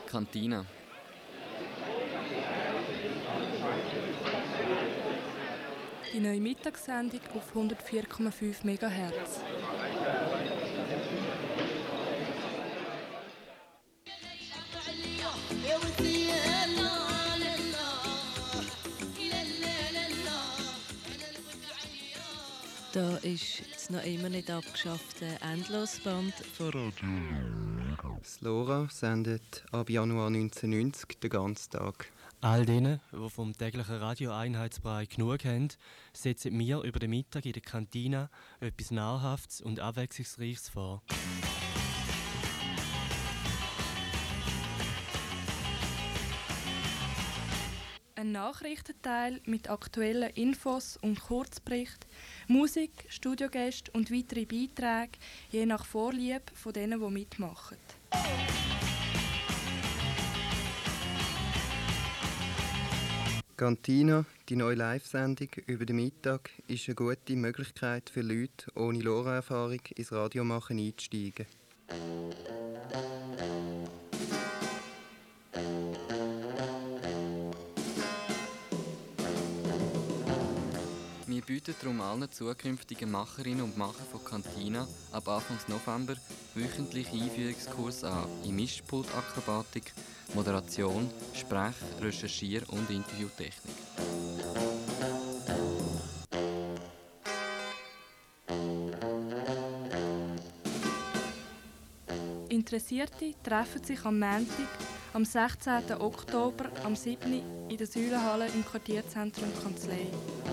Cantina. Die neue Mittagssendung auf 104,5 MHz. Da ist das noch immer nicht abgeschaffte Endlosband von Radio. Das LoRa sendet ab Januar 1990 den ganzen Tag. All denen, die vom täglichen Radioeinheitsbrei genug haben, setzen wir über den Mittag in der Kantine etwas Nahrhaftes und Abwechslungsreiches vor. Ein Nachrichtenteil mit aktuellen Infos und Kurzberichten, Musik, Studiogäste und weitere Beiträge, je nach Vorliebe von denen, die mitmachen. Cantina, die neue Live-Sendung über den Mittag, ist eine gute Möglichkeit für Leute ohne LoRa-Erfahrung ins Radiomachen einzusteigen. Wir bieten darum allen zukünftigen Macherinnen und Machern von Cantina ab Anfang November wöchentliche Einführungskurse an in Mischpultakrobatik, Moderation, Sprech-, Recherchier- und Interviewtechnik. Interessierte treffen sich am Montag, am 16. Oktober, am 7. in der Säulenhalle im Quartierzentrum Kanzlei.